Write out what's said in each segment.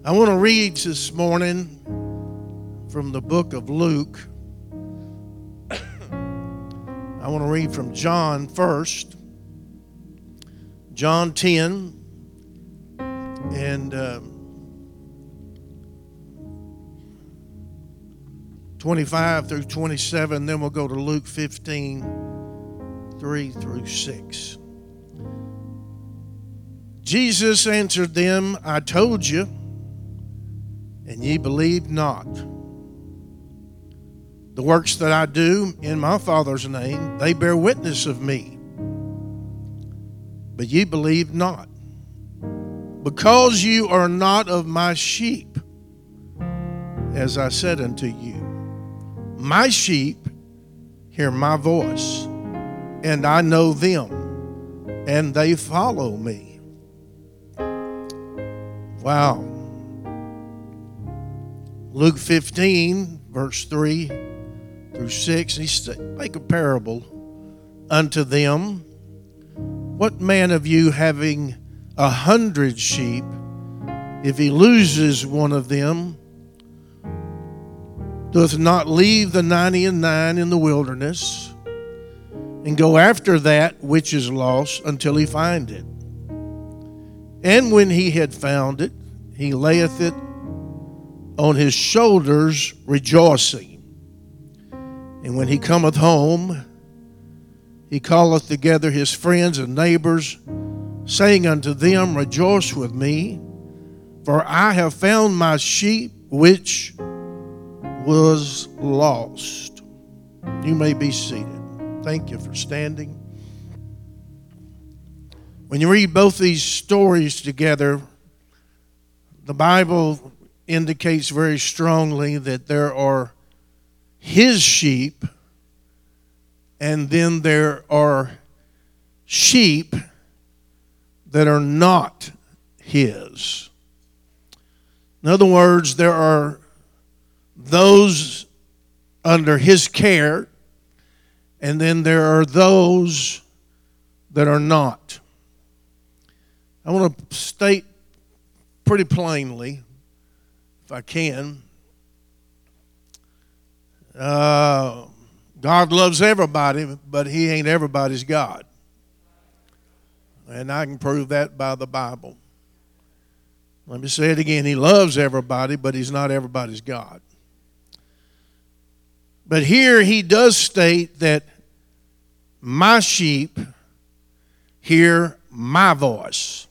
I want to read this morning from the book of Luke. I want to read from John first. John 10 and 25 through 27. Then we'll go to Luke 15, 3 through 6. Jesus answered them, I told you, and ye believed not. The works that I do in my Father's name, they bear witness of me. But ye believe not, because you are not of my sheep, as I said unto you. My sheep hear my voice, and I know them, and they follow me. Wow. Luke 15, verse 3 through 6, he spake a parable unto them. What man of you having 100 sheep, if he loses one of them, doth not leave the 99 in the wilderness, and go after that which is lost until he find it? And when he had found it, he layeth it on his shoulders, rejoicing. And when he cometh home, he calleth together his friends and neighbors, saying unto them, Rejoice with me, for I have found my sheep which was lost. You may be seated. Thank you for standing. When you read both these stories together, the Bible indicates very strongly that there are his sheep, and then there are sheep that are not his. In other words, there are those under his care, and then there are those that are not. I want to state pretty plainly, if I can, God loves everybody, but he ain't everybody's God. And I can prove that by the Bible. Let me say it again. He loves everybody, but he's not everybody's God. But here he does state that my sheep hear my voice.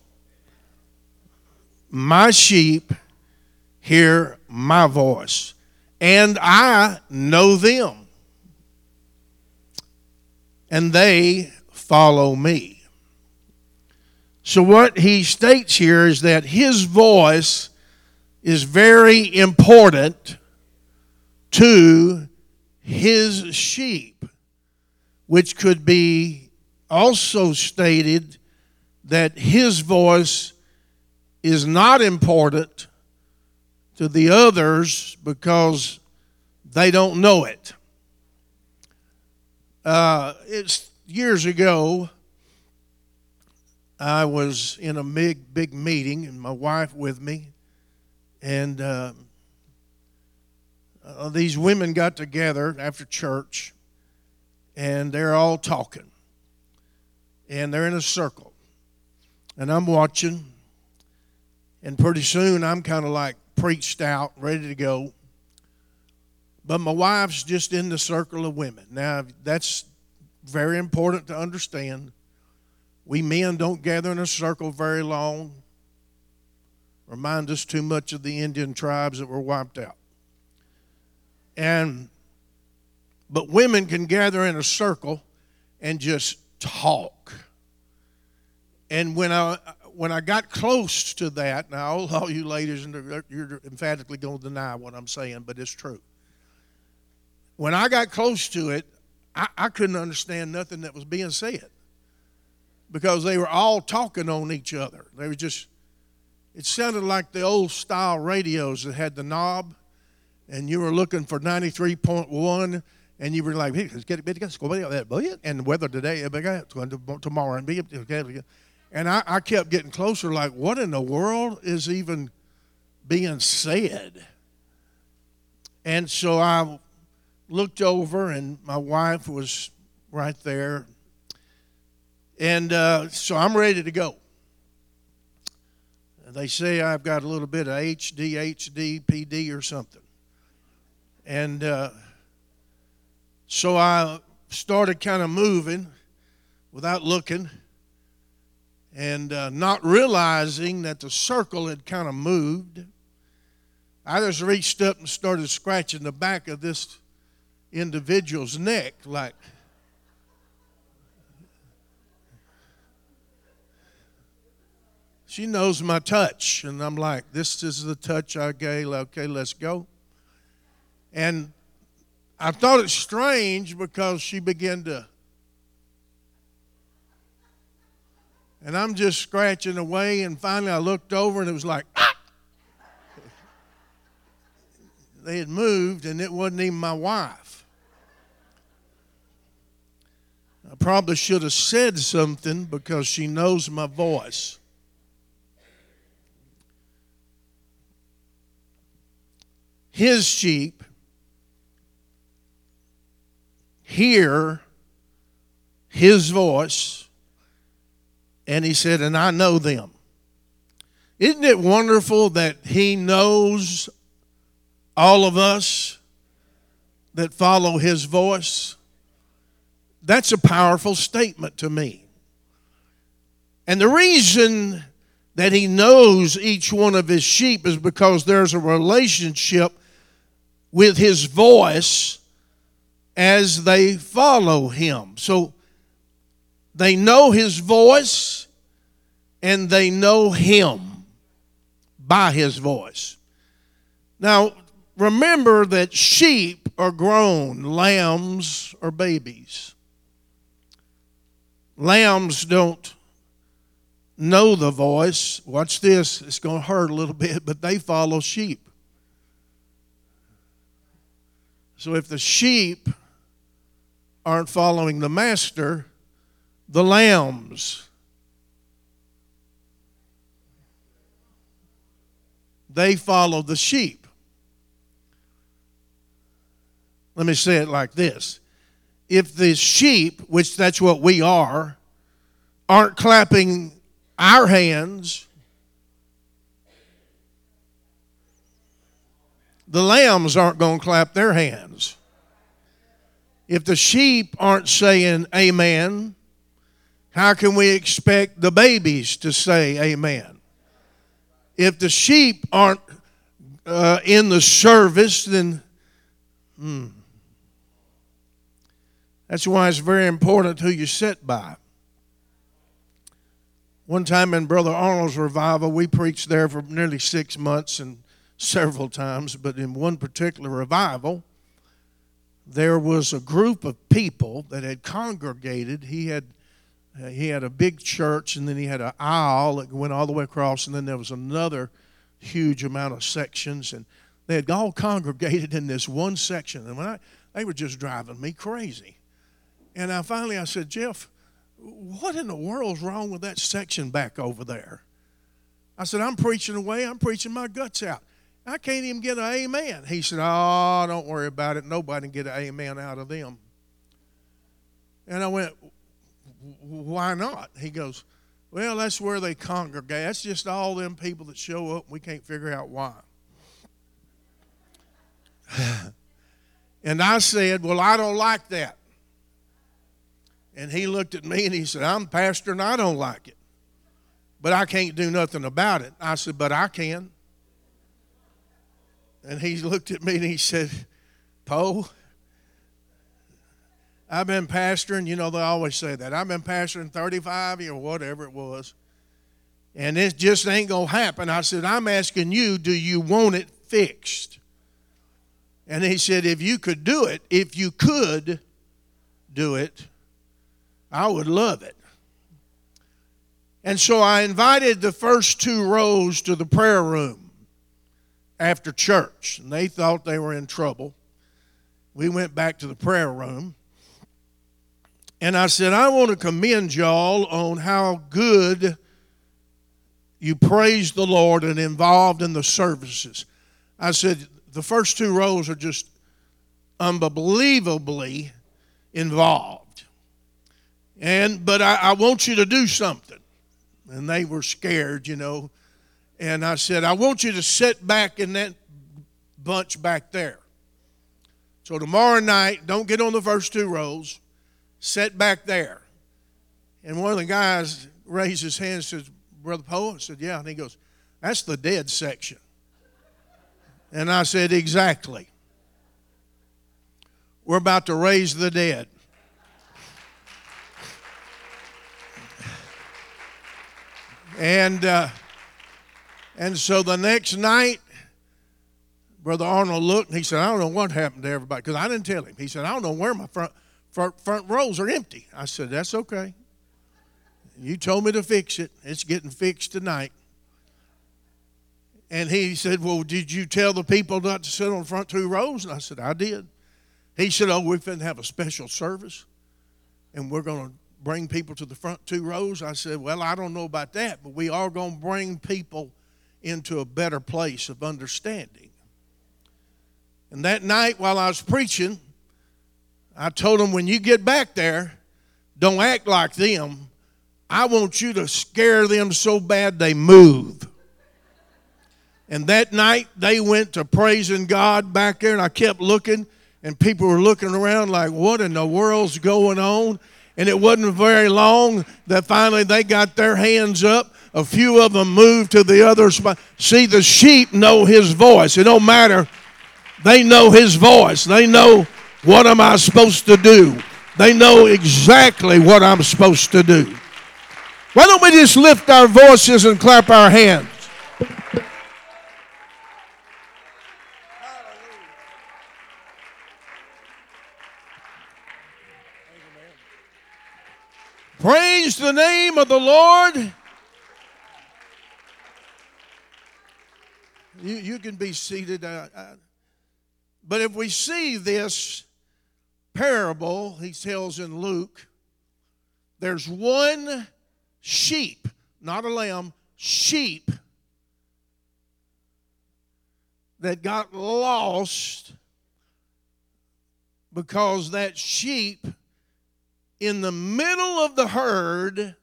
My sheep hear my voice, and I know them, and they follow me. So what he states here is that his voice is very important to his sheep, which could be also stated that his voice is not important to the others because they don't know it. It's years ago, I was in a big meeting, and my wife with me, and these women got together after church, and they're all talking, and they're in a circle, and I'm watching, and pretty soon I'm kind of like preached out, ready to go, but my wife's just in the circle of women. Now, that's very important to understand. We men don't gather in a circle very long. Remind us too much of the Indian tribes that were wiped out. But women can gather in a circle and just talk. And when I got close to that, now all you ladies, you're emphatically going to deny what I'm saying, but it's true. When I got close to it, I couldn't understand nothing that was being said because they were all talking on each other. They were just, it sounded like the old style radios that had the knob, and you were looking for 93.1, and you were like, hey, and the weather today, tomorrow, and I kept getting closer, like, what in the world is even being said. And so I looked over, and my wife was right there. And so I'm ready to go. They say I've got a little bit of ADHD, PD or something. And so I started kind of moving without looking, and not realizing that the circle had kind of moved. I just reached up and started scratching the back of this individual's neck, like, she knows my touch. And I'm like, this is the touch I gave. Okay, let's go. And I thought it strange because she began to, and I'm just scratching away, and finally I looked over and it was like, ah! They had moved, and it wasn't even my wife. I probably should have said something because she knows my voice. His sheep hear his voice, and he said, and I know them. Isn't it wonderful that he knows all of us that follow his voice? That's a powerful statement to me. And the reason that he knows each one of his sheep is because there's a relationship with his voice as they follow him. So they know his voice, and they know him by his voice. Now, remember that sheep are grown, lambs are babies. Lambs don't know the voice. Watch this, it's going to hurt a little bit, but they follow sheep. So if the sheep aren't following the master, the lambs, they follow the sheep. Let me say it like this. If the sheep, which that's what we are, aren't clapping our hands, the lambs aren't going to clap their hands. If the sheep aren't saying amen, how can we expect the babies to say amen? If the sheep aren't in the service, then that's why it's very important who you sit by. One time in Brother Arnold's revival, we preached there for nearly 6 months and several times, but in one particular revival, there was a group of people that had congregated. He had a big church, and then he had an aisle that went all the way across, and then there was another huge amount of sections, and they had all congregated in this one section. And they were just driving me crazy. And I said, Jeff, what in the world's wrong with that section back over there? I said, I'm preaching away. I'm preaching my guts out. I can't even get an amen. He said, oh, don't worry about it. Nobody can get an amen out of them. And I went, why not? He goes, well, that's where they congregate. That's just all them people that show up. We can't figure out why. And I said, well, I don't like that. And he looked at me and he said, I'm pastor and I don't like it. But I can't do nothing about it. I said, but I can. And he looked at me and he said, Poe, I've been pastoring, they always say that. I've been pastoring 35 years, whatever it was. And it just ain't going to happen. I said, I'm asking you, do you want it fixed? And he said, if you could do it, I would love it. And so I invited the first 2 rows to the prayer room after church, and they thought they were in trouble. We went back to the prayer room, and I said, I want to commend y'all on how good you praised the Lord and involved in the services. I said, the first 2 rows are just unbelievably involved. But I want you to do something. And they were scared, And I said, I want you to sit back in that bunch back there. So tomorrow night, don't get on the first 2 rows. Sit back there. And one of the guys raised his hand and says, Brother Poe? I said, yeah. And he goes, that's the dead section. And I said, exactly. We're about to raise the dead. And so the next night, Brother Arnold looked and he said, I don't know what happened to everybody, because I didn't tell him. He said, I don't know where my front rows are empty. I said, that's okay. You told me to fix it. It's getting fixed tonight. And he said, well, did you tell the people not to sit on the front 2 rows? And I said, I did. He said, oh, we're going to have a special service, and we're going to bring people to the front 2 rows. I said, well, I don't know about that, but we are going to bring people into a better place of understanding. And that night while I was preaching, I told them, when you get back there, don't act like them. I want you to scare them so bad they move. And that night they went to praising God back there, and I kept looking, and people were looking around like, what in the world's going on? And it wasn't very long that finally they got their hands up. A few of them moved to the other spot. See, the sheep know his voice. It don't matter. They know his voice. They know, what am I supposed to do? They know exactly what I'm supposed to do. Why don't we just lift our voices and clap our hands? Praise the name of the Lord. You can be seated. But if we see this parable he tells in Luke, there's one sheep, not a lamb, sheep that got lost because that sheep in the middle of the herd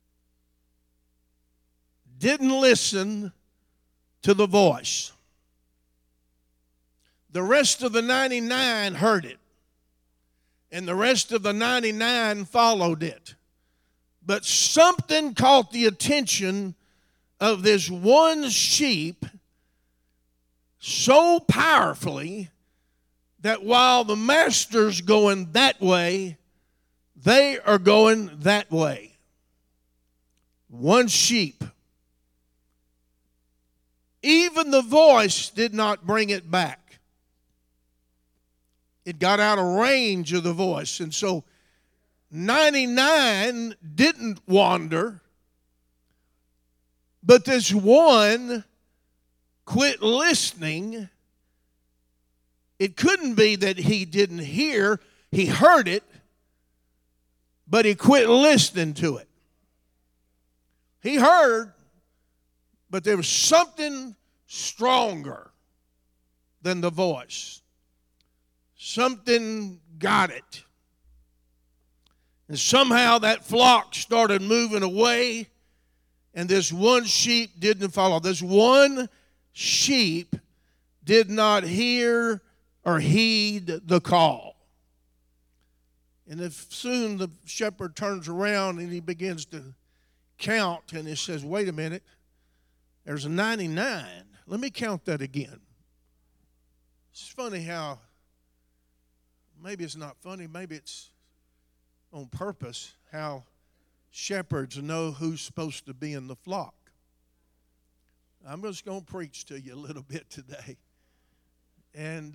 didn't listen to the voice. The rest of the 99 heard it, and the rest of the 99 followed it. But something caught the attention of this one sheep so powerfully that while the master's going that way, they are going that way. One sheep. Even the voice did not bring it back. It got out of range of the voice. And so 99 didn't wander, but this one quit listening. It couldn't be that he didn't hear. He heard it, but he quit listening to it. He heard, but there was something stronger than the voice. Something got it. And somehow that flock started moving away, and this one sheep didn't follow. This one sheep did not hear or heed the call. And if soon the shepherd turns around and he begins to count, and he says, wait a minute, there's a 99. Let me count that again. It's funny how, maybe it's not funny, maybe it's on purpose, how shepherds know who's supposed to be in the flock. I'm just going to preach to you a little bit today. And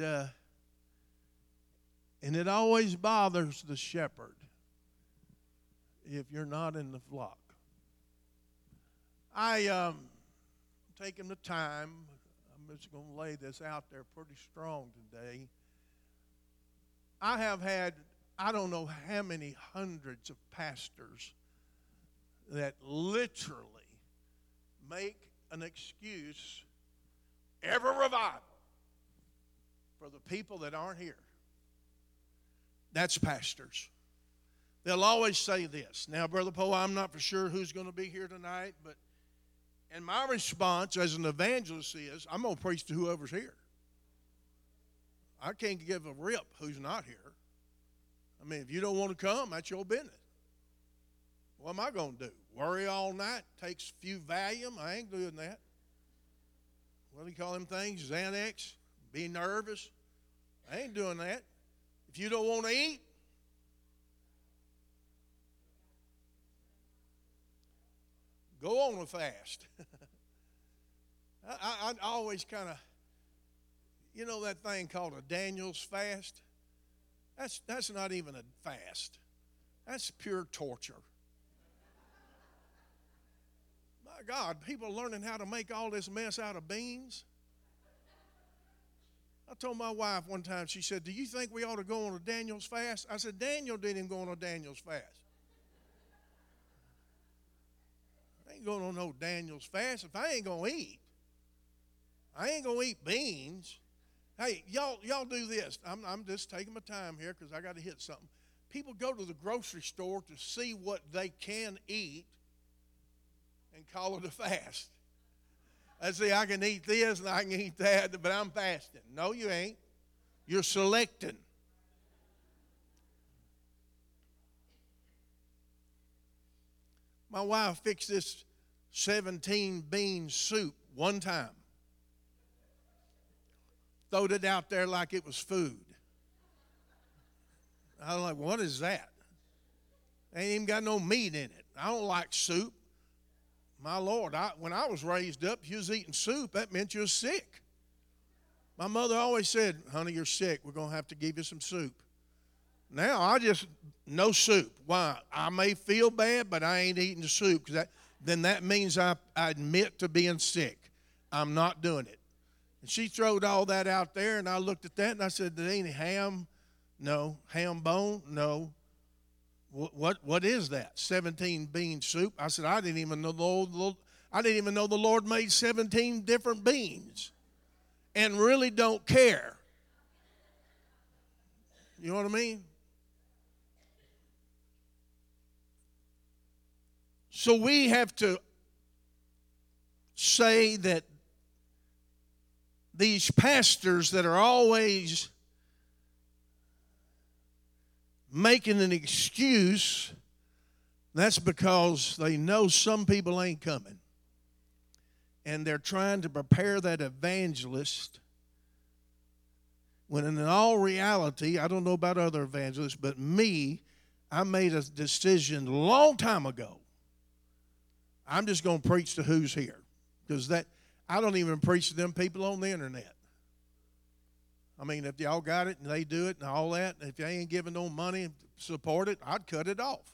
it always bothers the shepherd if you're not in the flock. Taking the time, I'm just going to lay this out there pretty strong today. I have had, I don't know how many hundreds of pastors that literally make an excuse every revival for the people that aren't here. That's pastors. They'll always say this. Now, Brother Poe, I'm not for sure who's going to be here tonight, and my response as an evangelist is, I'm going to preach to whoever's here. I can't give a rip who's not here. I mean, if you don't want to come, that's your business. What am I going to do? Worry all night? Takes a few Valium? I ain't doing that. What do you call them things? Xanax? Be nervous? I ain't doing that. If you don't want to eat, go on a fast. I always kind of, that thing called a Daniel's fast? That's not even a fast. That's pure torture. My God, people are learning how to make all this mess out of beans. I told my wife one time, she said, do you think we ought to go on a Daniel's fast? I said, Daniel didn't go on a Daniel's fast. I ain't going on no Daniel's fast if I ain't going to eat. I ain't going to eat beans. Hey, y'all do this. I'm just taking my time here because I got to hit something. People go to the grocery store to see what they can eat and call it a fast. I say, I can eat this and I can eat that, but I'm fasting. No, you ain't. You're selecting. My wife fixed this 17-bean soup one time. Throwed it out there like it was food. I was like, what is that? Ain't even got no meat in it. I don't like soup. My Lord, when I was raised up, if you was eating soup, that meant you was sick. My mother always said, honey, you're sick. We're going to have to give you some soup. Now, no soup. Why? I may feel bad, but I ain't eating the soup. Then that means I admit to being sick. I'm not doing it. And she throwed all that out there, and I looked at that, and I said, there ain't ham? No. Ham bone? No. What is that? 17-bean soup? I said, I didn't even know the Lord made 17 different beans and really don't care. You know what I mean? So we have to say that these pastors that are always making an excuse, that's because they know some people ain't coming. And they're trying to prepare that evangelist when in all reality, I don't know about other evangelists, but me, I made a decision a long time ago. I'm just going to preach to who's here. Because I don't even preach to them people on the internet. I mean, if y'all got it and they do it and all that, and if they ain't giving no money to support it, I'd cut it off.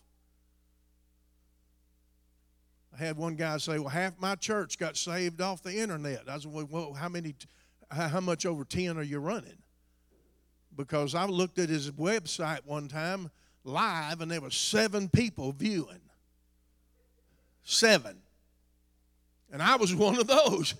I had one guy say, well, half my church got saved off the internet. I said, well, how much over 10 are you running? Because I looked at his website one time live, and there were 7 people viewing. 7. And I was one of those.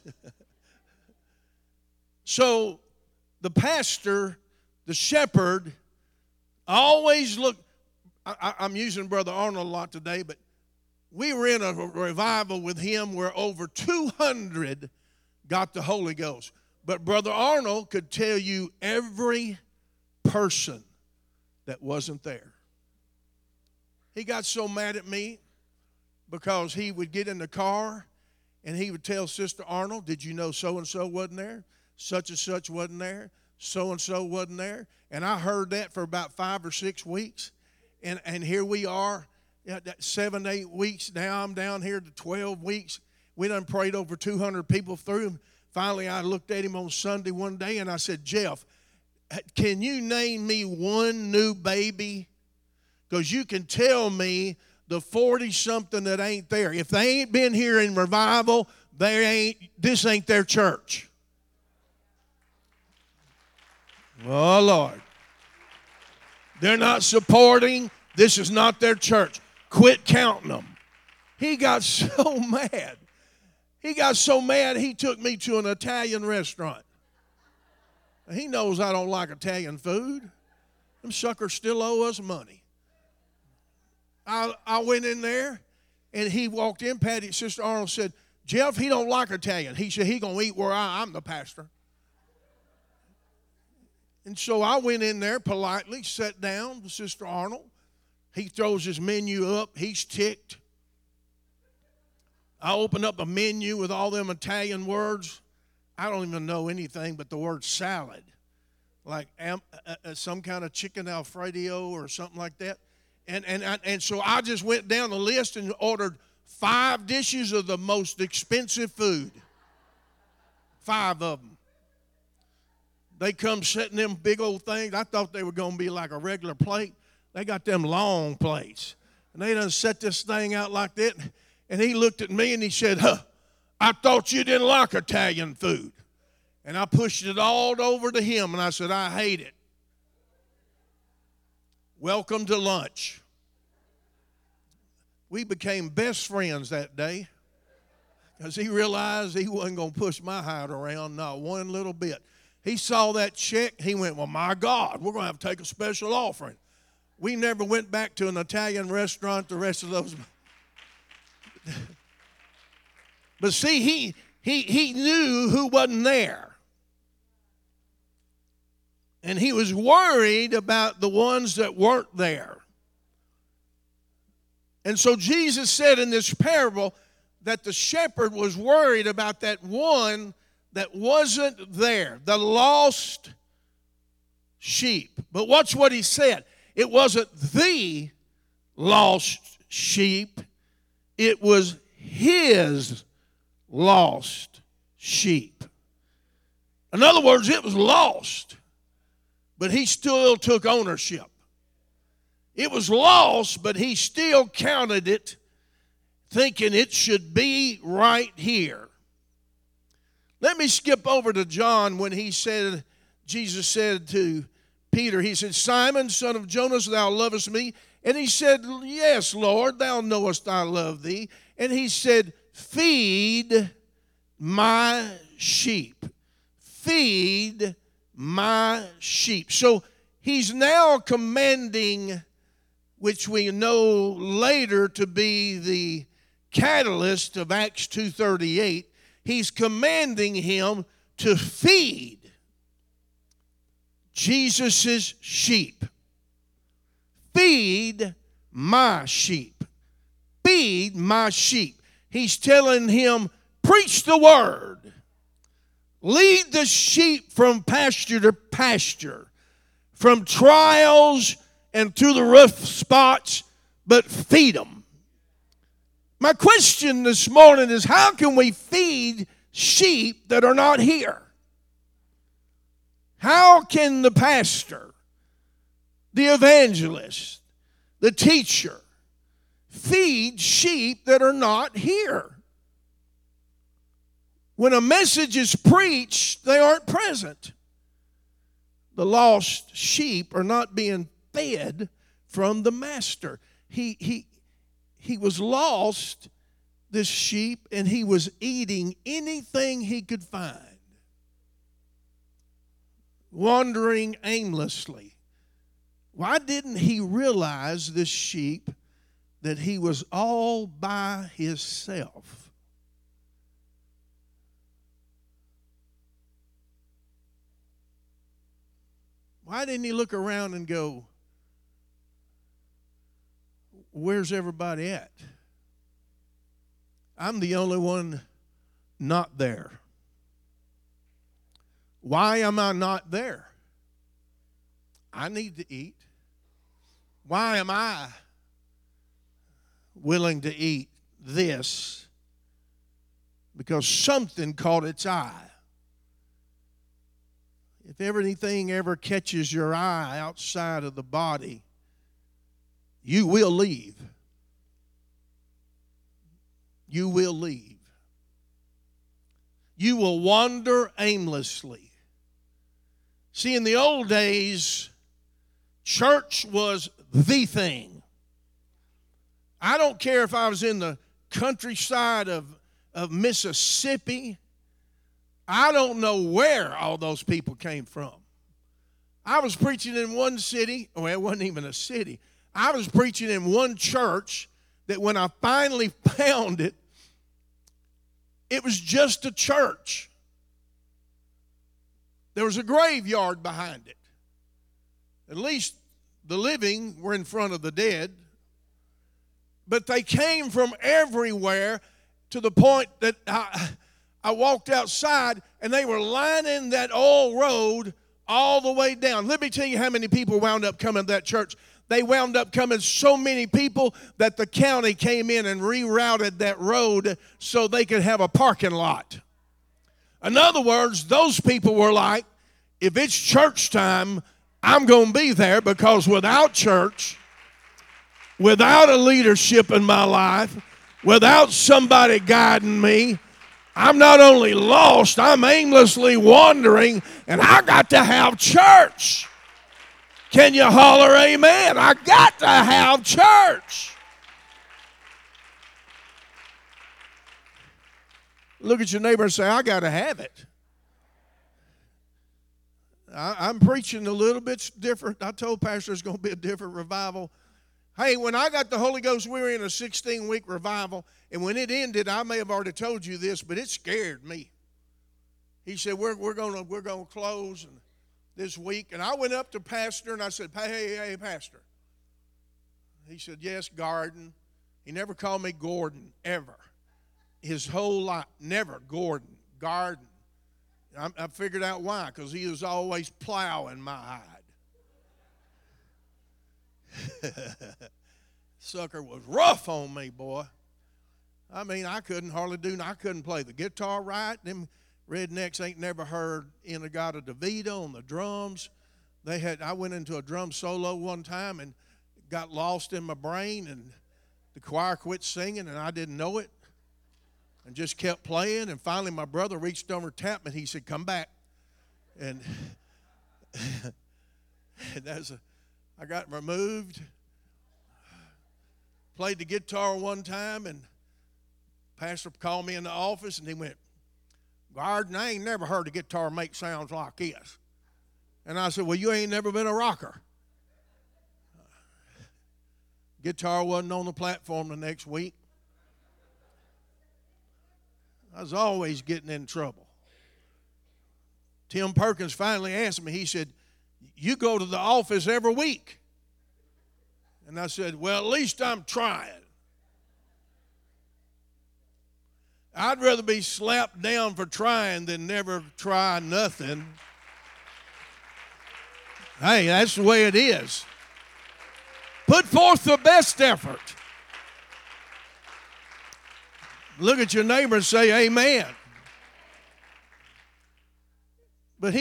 So the pastor, the shepherd, always look. I'm using Brother Arnold a lot today, but we were in a revival with him where over 200 got the Holy Ghost. But Brother Arnold could tell you every person that wasn't there. He got so mad at me because he would get in the car and he would tell Sister Arnold, did you know so-and-so wasn't there? Such and such wasn't there? So-and-so wasn't there? And I heard that for about 5 or 6 weeks. And here we are, 7, 8 weeks. Now I'm down here to 12 weeks. We done prayed over 200 people through. Finally, I looked at him on Sunday one day and I said, Jeff, can you name me one new baby? Because you can tell me the 40-something that ain't there. If they ain't been here in revival, this ain't their church. Oh, Lord. They're not supporting. This is not their church. Quit counting them. He got so mad. He got so mad he took me to an Italian restaurant. He knows I don't like Italian food. Them suckers still owe us money. I went in there, and he walked in. Patty, Sister Arnold said, Jeff, he don't like Italian. He said he going to eat where I'm the pastor. And so I went in there politely, sat down with Sister Arnold. He throws his menu up. He's ticked. I opened up a menu with all them Italian words. I don't even know anything but the word salad, like some kind of chicken Alfredo or something like that. And so I just went down the list and ordered 5 dishes of the most expensive food. 5 of them. They come setting them big old things. I thought they were going to be like a regular plate. They got them long plates. And they done set this thing out like that. And he looked at me and he said, I thought you didn't like Italian food. And I pushed it all over to him and I said, I hate it. Welcome to lunch. We became best friends that day because he realized he wasn't going to push my hide around not one little bit. He saw that check. He went, well, my God, we're going to have to take a special offering. We never went back to an Italian restaurant the rest of those. But see, he knew who wasn't there. And he was worried about the ones that weren't there. And so Jesus said in this parable that the shepherd was worried about that one that wasn't there, the lost sheep. But watch what he said. It wasn't the lost sheep. It was his lost sheep. In other words, it was lost, but he still took ownership. It was lost, but he still counted it, thinking it should be right here. Let me skip over to John when Jesus said to Peter, he said, Simon, son of Jonas, thou lovest me? And he said, yes, Lord, thou knowest I love thee. And he said, feed my sheep. Feed my sheep. So he's now commanding, which we know later to be the catalyst of Acts 2:38, he's commanding him to feed Jesus' sheep. Feed my sheep. Feed my sheep. He's telling him, preach the word. Lead the sheep from pasture to pasture, from trials and through the rough spots, but feed them. My question this morning is, how can we feed sheep that are not here? How can the pastor, the evangelist, the teacher, feed sheep that are not here? When a message is preached, they aren't present. The lost sheep are not being fed from the master. He was lost, this sheep, and he was eating anything he could find, wandering aimlessly. Why didn't he realize, this sheep, that he was all by himself? Why didn't he look around and go, where's everybody at? I'm the only one not there. Why am I not there? I need to eat. Why am I willing to eat this? Because something caught its eye. If anything ever catches your eye outside of the body, you will leave. You will leave. You will wander aimlessly. See, in the old days, church was the thing. I don't care if I was in the countryside of of Mississippi. I don't know where all those people came from. I was preaching in one city. Well, it wasn't even a city. I was preaching in one church that when I finally found it, it was just a church. There was a graveyard behind it. At least the living were in front of the dead. But they came from everywhere to the point that I walked outside and they were lining that old road all the way down. Let me tell you how many people wound up coming to that church. They wound up coming so many people that the county came in and rerouted that road so they could have a parking lot. In other words, those people were like, if it's church time, I'm going to be there, because without church, without a leadership in my life, without somebody guiding me, I'm not only lost, I'm aimlessly wandering, and I got to have church. Can you holler amen? I got to have church. Look at your neighbor and say, I got to have it. I'm preaching a little bit different. I told Pastor it's going to be a different revival. Hey, when I got the Holy Ghost, we were in a 16-week revival, and when it ended, I may have already told you this, but it scared me. He said, we're going to close this week. And I went up to Pastor, and I said, hey, Pastor. He said, yes, Garden. He never called me Gordon, ever. His whole life, never Gordon, Garden. I figured out why, because he was always plowing my hide. Sucker was rough on me, boy. I mean, I couldn't play the guitar right. Them rednecks ain't never heard In-A-Gadda-Da-Vida on the drums. I went into a drum solo one time and got lost in my brain, and the choir quit singing, and I didn't know it, and just kept playing. And finally my brother reached over and tapped me, and he said, come back. And I got removed. Played the guitar one time, and Pastor called me in the office, and he went, Garden, I ain't never heard a guitar make sounds like this. And I said, well, you ain't never been a rocker. Guitar wasn't on the platform the next week. I was always getting in trouble. Tim Perkins finally asked me, he said, you go to the office every week. And I said, well, at least I'm trying. I'd rather be slapped down for trying than never try nothing. Hey, that's the way it is. Put forth the best effort. Look at your neighbor and say, amen. But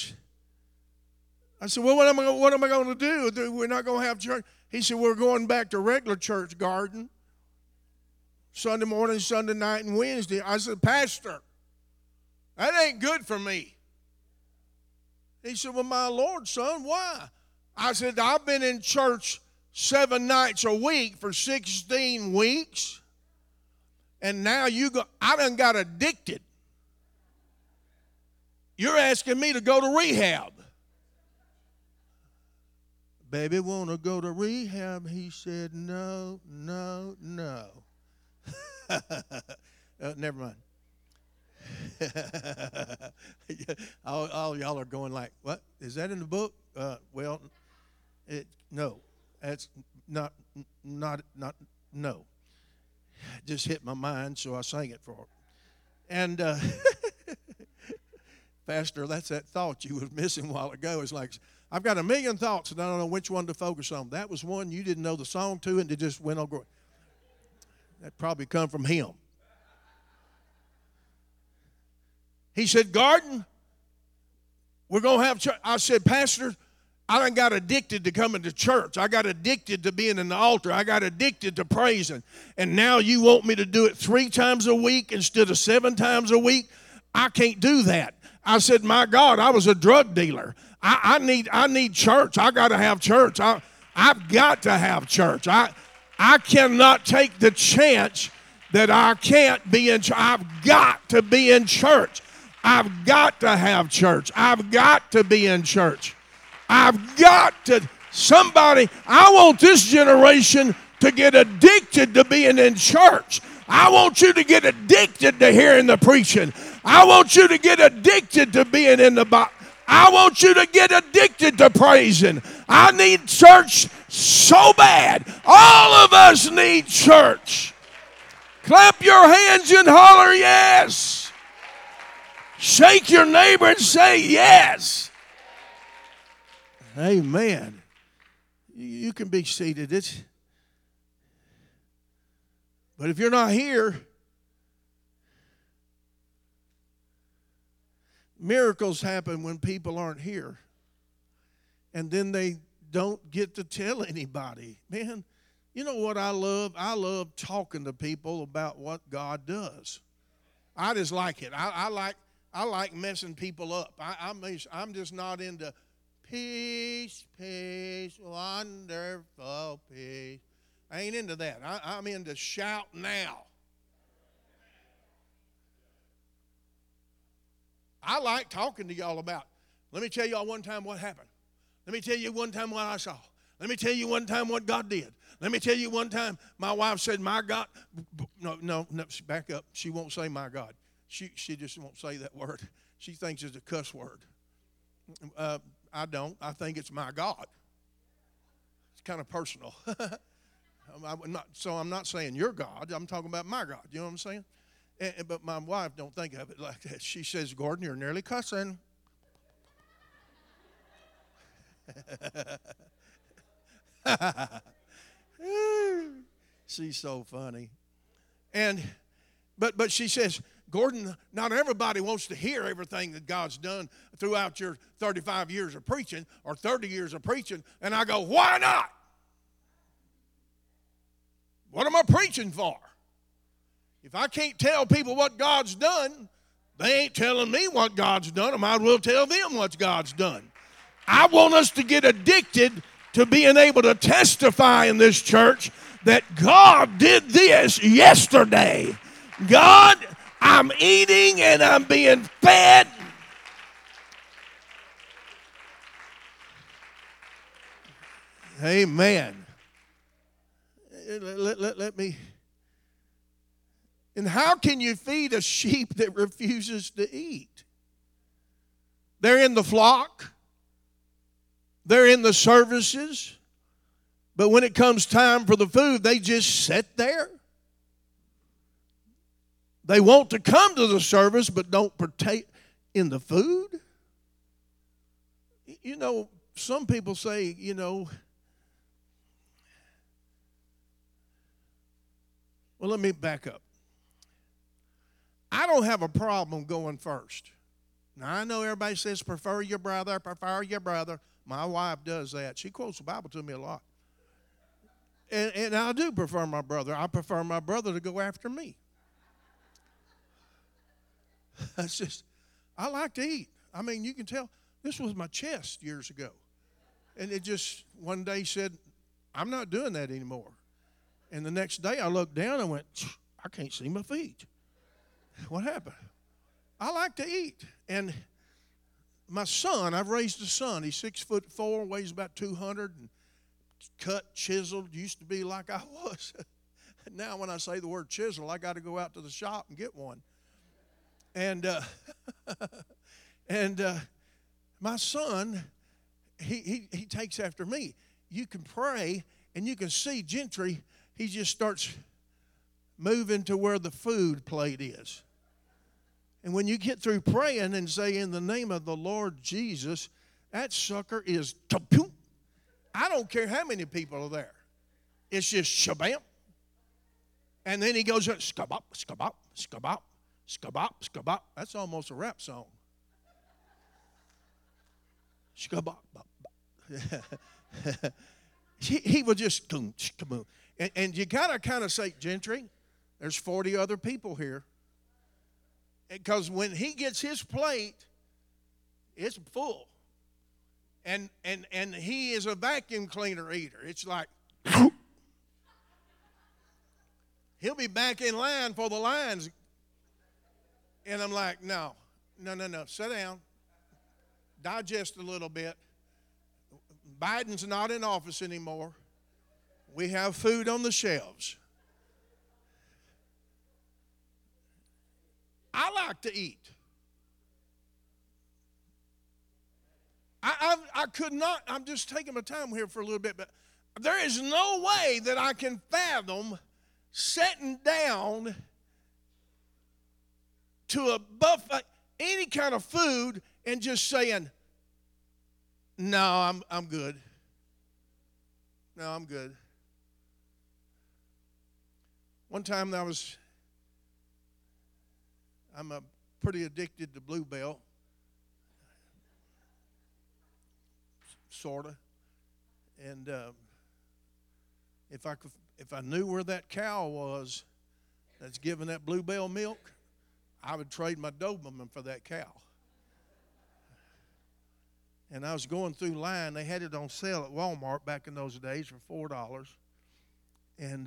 I said, well, what am I going to do? We're not going to have church. He said, we're going back to regular church, Garden. Sunday morning, Sunday night, and Wednesday. I said, Pastor, that ain't good for me. He said, well, my Lord, son, why? I said, I've been in church 7 nights a week for 16 weeks. And now I done got addicted. You're asking me to go to rehab. Baby, want to go to rehab? He said, no. Never mind. all y'all are going like, what? Is that in the book? Well, no. That's not, no. Just hit my mind, so I sang it for her. And Pastor, that's that thought you was missing a while ago. It's like, I've got a million thoughts, and I don't know which one to focus on. That was one you didn't know the song to, and it just went on growing. That probably come from him. He said, Garden, we're going to have church. I said, Pastor, I done got addicted to coming to church. I got addicted to being in the altar. I got addicted to praising. And now you want me to do it 3 times a week instead of 7 times a week? I can't do that. I said, my God, I was a drug dealer. I need church. I got to have church. I've got to have church. I cannot take the chance that I can't be in church. I've got to be in church. I've got to have church. I've got to be in church. I've got to. Somebody, I want this generation to get addicted to being in church. I want you to get addicted to hearing the preaching. I want you to get addicted to being in the Bible. I want you to get addicted to praising. I need church so bad. All of us need church. Clap your hands and holler yes. Shake your neighbor and say yes. Amen. You can be seated. But if you're not here, miracles happen when people aren't here. And then they don't get to tell anybody. Man, you know what I love? I love talking to people about what God does. I just like it. I like messing people up. I'm just not into peace, peace, wonderful peace. I ain't into that. I'm into shout now. I like talking to y'all about. Let me tell y'all one time what happened. Let me tell you one time what I saw. Let me tell you one time what God did. Let me tell you one time my wife said, my God. No, back up. She won't say my God. She just won't say that word. She thinks it's a cuss word. I don't. I think it's my God. It's kind of personal. I'm not saying your God. I'm talking about my God. You know what I'm saying? But my wife don't think of it like that. She says, Gordon, you're nearly cussing. She's so funny. But she says, Gordon, not everybody wants to hear everything that God's done throughout your 35 years of preaching or 30 years of preaching. And I go, why not? What am I preaching for? If I can't tell people what God's done, they ain't telling me what God's done. I might as well tell them what God's done. I want us to get addicted to being able to testify in this church that God did this yesterday. God, I'm eating and I'm being fed. Amen. Let me. And how can you feed a sheep that refuses to eat? They're in the flock. They're in the services. But when it comes time for the food, they just sit there. They want to come to the service but don't partake in the food. You know, some people say, well, let me back up. I don't have a problem going first. Now, I know everybody says prefer your brother, prefer your brother. My wife does that. She quotes the Bible to me a lot. And I do prefer my brother. I prefer my brother to go after me. That's just, I like to eat. I mean, you can tell, this was my chest years ago. And it just one day said, I'm not doing that anymore. And the next day I looked down and went, I can't see my feet. What happened? I like to eat. And my son, I've raised a son. He's 6'4", weighs about 200, and cut, chiseled, used to be like I was. Now when I say the word chisel, I got to go out to the shop and get one. And my son, he takes after me. You can pray, and you can see Gentry, he just starts moving to where the food plate is. And when you get through praying and say, in the name of the Lord Jesus, that sucker is, I don't care how many people are there. It's just shabam. And then he goes, skabop, skabop, skabop, skabop, skabop. That's almost a rap song. Skabop. He would just, and you gotta kind of say, Gentry, there's 40 other people here. Because when he gets his plate, it's full. And he is a vacuum cleaner eater. It's like, he'll be back in line for the lines. And I'm like, no, sit down. Digest a little bit. Biden's not in office anymore. We have food on the shelves. I like to eat. I could not, I'm just taking my time here for a little bit, but there is no way that I can fathom sitting down to a buffet, any kind of food, and just saying, no, I'm good. No, I'm good. One time I'm pretty addicted to Bluebell. Sort of. And if I knew where that cow was that's giving that Bluebell milk, I would trade my Doberman for that cow. And I was going through line. They had it on sale at Walmart back in those days for $4. And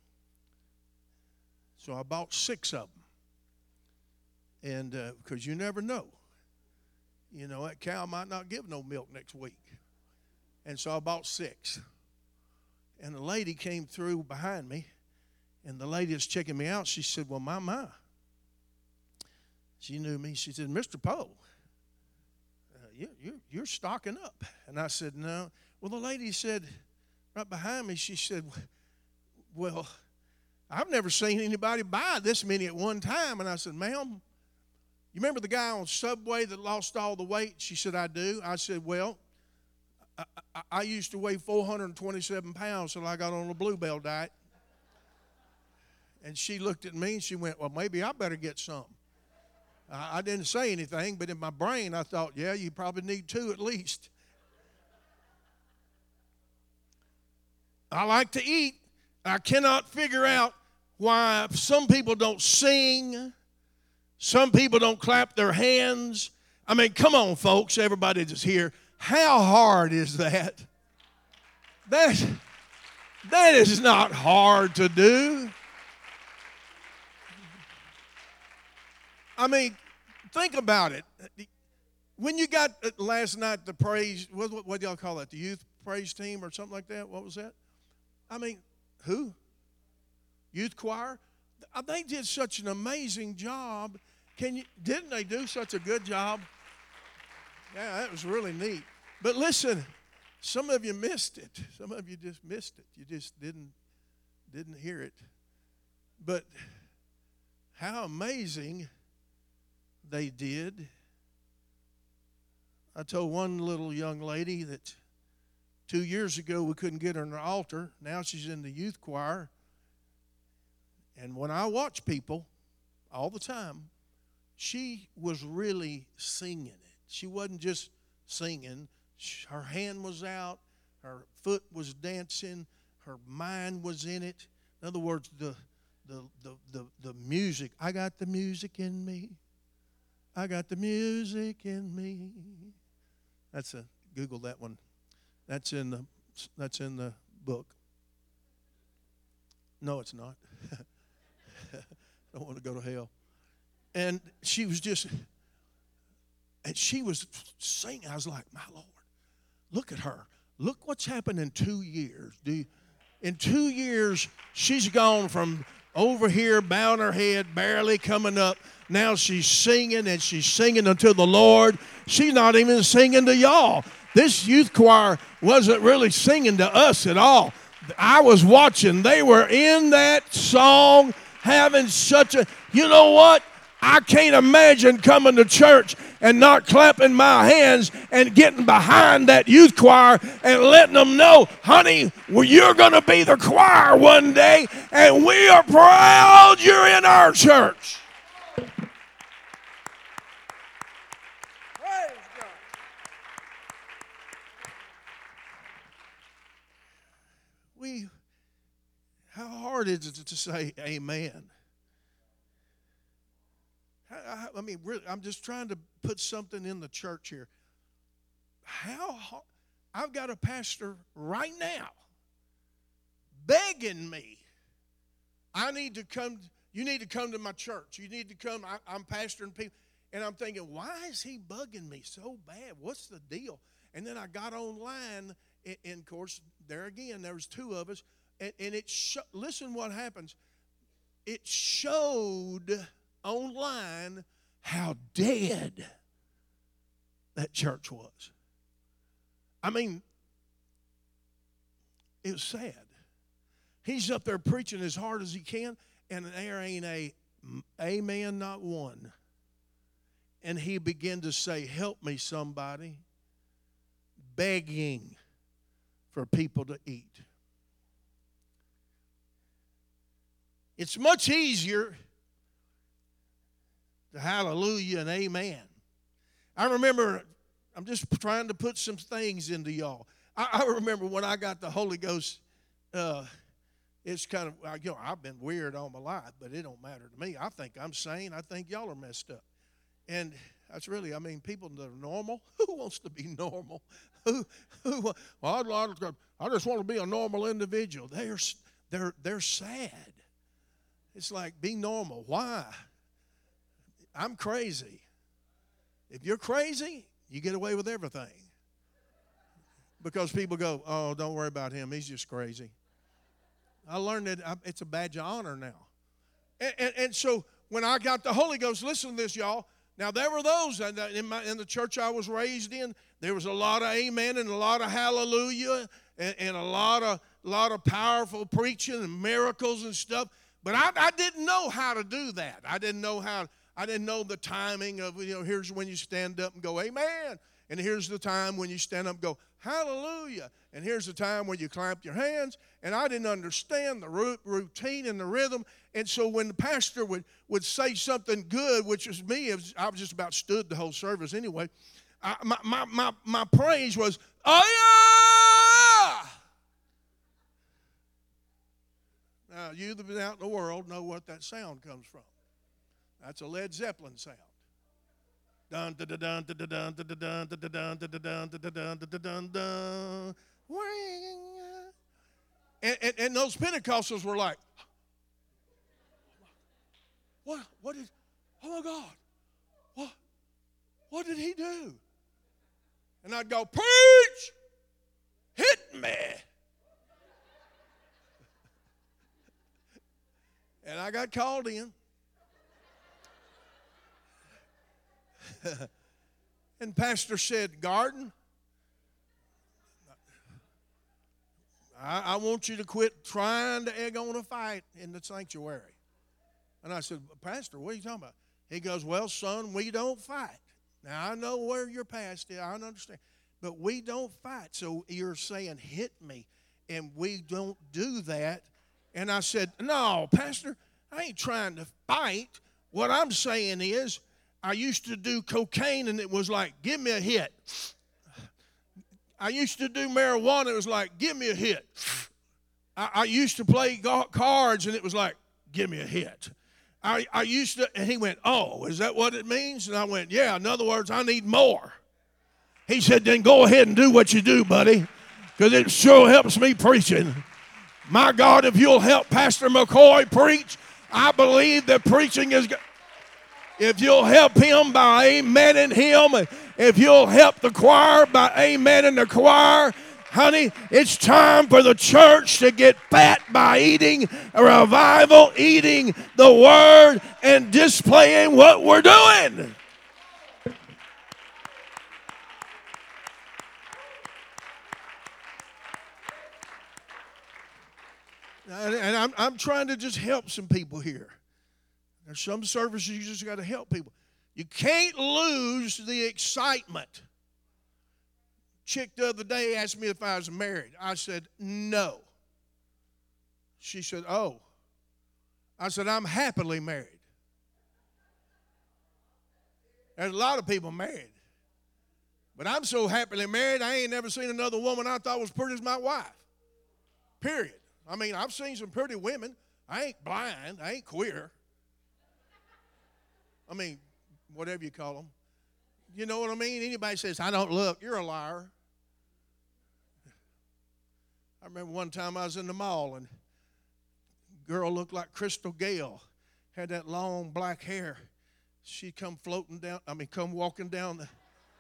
so I bought 6 of them. And because you never know. You know, that cow might not give no milk next week. And so I bought 6. And the lady came through behind me, and the lady was checking me out. She said, well, my. She knew me. She said, Mr. Poe, you're stocking up. And I said, no. Well, the lady said, right behind me, she said, well, I've never seen anybody buy this many at one time. And I said, ma'am, you remember the guy on Subway that lost all the weight? She said, I do. I said, well, I used to weigh 427 pounds till I got on a Bluebell diet. And she looked at me and she went, well, maybe I better get some. I didn't say anything, but in my brain I thought, yeah, you probably need 2 at least. I like to eat. I cannot figure out why some people don't sing. Some people don't clap their hands. I mean, come on, folks, everybody that's here. How hard is that? That is not hard to do. I mean, think about it. When you got last night the praise, what do y'all call that? The youth praise team or something like that? What was that? I mean, who? Youth choir? They did such an amazing job. Didn't they do such a good job? Yeah, that was really neat. But listen, some of you missed it. Some of you just missed it. You just didn't hear it. But how amazing they did. I told one little young lady that 2 years ago we couldn't get her in the altar. Now she's in the youth choir. And when I watch people all the time, she was really singing it. She wasn't just singing. Her hand was out. Her foot was dancing. Her mind was in it. In other words, the music. I got the music in me. I got the music in me. Google that one. That's in the book. No, it's not. I don't want to go to hell. And she was singing. I was like, my Lord, look at her. Look what's happened in 2 years. In 2 years, she's gone from over here, bowing her head, barely coming up. Now she's singing, and she's singing unto the Lord. She's not even singing to y'all. This youth choir wasn't really singing to us at all. I was watching. They were in that song having such a, you know what? I can't imagine coming to church and not clapping my hands and getting behind that youth choir and letting them know, honey, well, you're going to be the choir one day, and we are proud you're in our church. Praise God. How hard is it to say amen? I mean, really, I'm just trying to put something in the church here. I've got a pastor right now begging me I need to come, you need to come to my church. You need to come. I'm pastoring people. And I'm thinking, why is he bugging me so bad? What's the deal? And then I got online, and of course, there again, there was two of us. And listen what happens. It showed online how dead that church was. I mean, it was sad. He's up there preaching as hard as he can, and there ain't a amen, not one. And he began to say, help me, somebody, begging for people to eat. It's much easier to hallelujah and amen. I remember, I'm just trying to put some things into y'all. I remember when I got the Holy Ghost, it's kind of, I've been weird all my life, but it don't matter to me. I think I'm sane. I think y'all are messed up. And that's really, people that are normal, who wants to be normal? Well, I just want to be a normal individual. They're sad. It's like, be normal. Why? I'm crazy. If you're crazy, you get away with everything. Because people go, oh, don't worry about him. He's just crazy. I learned that it's a badge of honor now. And so when I got the Holy Ghost, listen to this, y'all. Now, there were those in the church I was raised in. There was a lot of amen and a lot of hallelujah and a lot of powerful preaching and miracles and stuff. But I didn't know how to do that. I didn't know the timing of, here's when you stand up and go, amen. And here's the time when you stand up and go, hallelujah. And here's the time when you clap your hands. And I didn't understand the routine and the rhythm. And so when the pastor would say something good, which was me, I was just about stood the whole service anyway. My praise was, oh yeah! Now, you that have been out in the world know what that sound comes from. That's a Led Zeppelin sound. Dun dun dun dun dun dun dun dun dun dun dun dun dun dun dun. And those Pentecostals were like, what did, oh my God, what did he do? And I'd go, preach, hit me. And I got called in. And pastor said, Garden, I want you to quit trying to egg on a fight in the sanctuary. And I said, Pastor, what are you talking about? He goes, well, son, we don't fight. Now, I know where you're past it. I understand. But we don't fight. So you're saying hit me, and we don't do that. And I said, no, Pastor, I ain't trying to fight. What I'm saying is, I used to do cocaine, and it was like, give me a hit. I used to do marijuana. It was like, give me a hit. I used to play cards, and it was like, give me a hit. I used to, and he went, oh, is that what it means? And I went, yeah, in other words, I need more. He said, then go ahead and do what you do, buddy, because it sure helps me preaching. My God, if you'll help Pastor McCoy preach, I believe that preaching is good. If you'll help him by amening him, if you'll help the choir by amening the choir, honey, it's time for the church to get fat by eating a revival, eating the word, and displaying what we're doing. And I'm trying to just help some people here. There's some services you just got to help people. You can't lose the excitement. Chick the other day asked me if I was married. I said, no. She said, oh. I said, I'm happily married. There's a lot of people married. But I'm so happily married, I ain't never seen another woman I thought was pretty as my wife. Period. I've seen some pretty women. I ain't blind. I ain't queer. Whatever you call them. You know what I mean? Anybody says, I don't look, you're a liar. I remember one time I was in the mall and girl looked like Crystal Gale, had that long black hair. She come walking down the.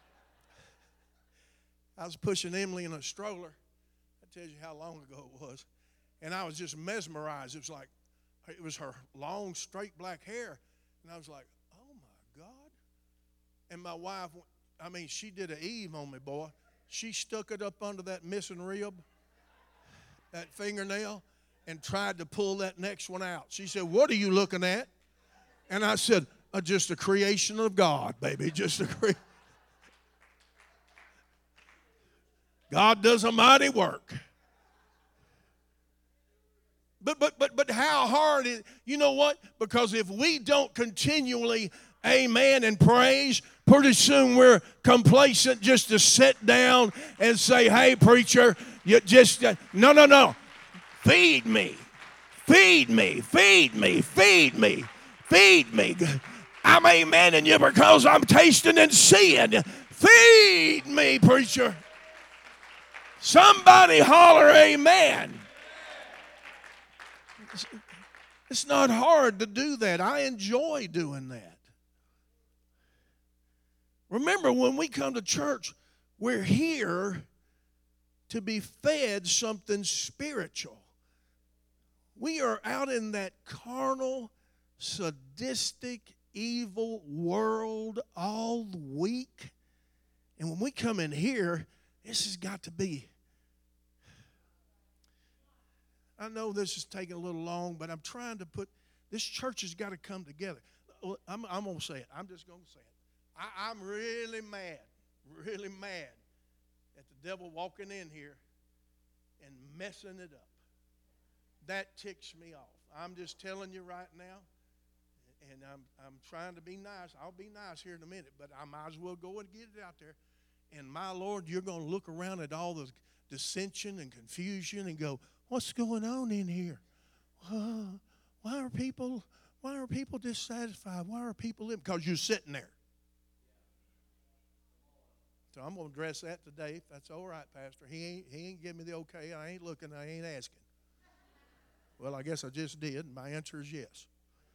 I was pushing Emily in a stroller. That tells you how long ago it was. And I was just mesmerized. It was her long, straight black hair. And I was like, oh, my God. And my wife, she did an Eve on me, boy. She stuck it up under that missing rib, that fingernail, and tried to pull that next one out. She said, what are you looking at? And I said, just a creation of God, baby. Just a creation. God does a mighty work. But how hard is, you know what? Because if we don't continually amen and praise, pretty soon we're complacent just to sit down and say, hey, preacher, you just, no. Feed me. Feed me. Feed me. Feed me. Feed me. I'm amening you because I'm tasting and seeing. Feed me, preacher. Somebody holler amen. It's not hard to do that. I enjoy doing that. Remember, when we come to church, we're here to be fed something spiritual. We are out in that carnal, sadistic, evil world all week. And when we come in here, this has got to be. I know this is taking a little long, but I'm trying to put, this church has got to come together. I'm going to say it. I'm just going to say it. I'm really mad at the devil walking in here and messing it up. That ticks me off. I'm just telling you right now, and I'm trying to be nice. I'll be nice here in a minute, but I might as well go and get it out there. And my Lord, you're going to look around at all the dissension and confusion and go, what's going on in here? Why are people dissatisfied? Why are people living? Because you're sitting there. So I'm going to address that today, if that's all right, Pastor. He ain't giving me the okay. I ain't looking. I ain't asking. Well, I guess I just did, and my answer is yes.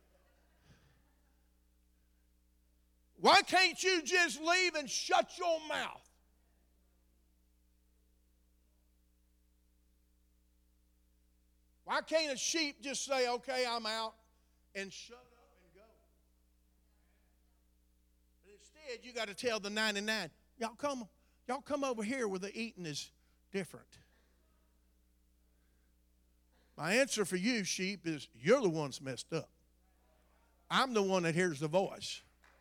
Why can't you just leave and shut your mouth? Why can't a sheep just say, okay, I'm out, and shut up and go? But instead, you got to tell the 99, y'all come over here where the eating is different. My answer for you, sheep, is you're the ones messed up. I'm the one that hears the voice.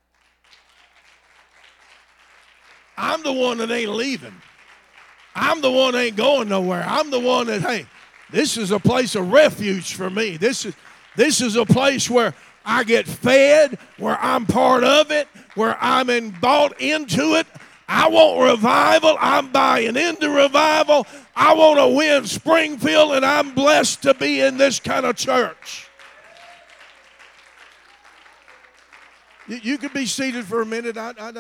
I'm the one that ain't leaving. I'm the one that ain't going nowhere. I'm the one that, hey, this is a place of refuge for me. This is a place where I get fed, where I'm part of it, where I'm bought into it. I want revival. I'm buying into revival. I want to win Springfield, and I'm blessed to be in this kind of church. You could be seated for a minute.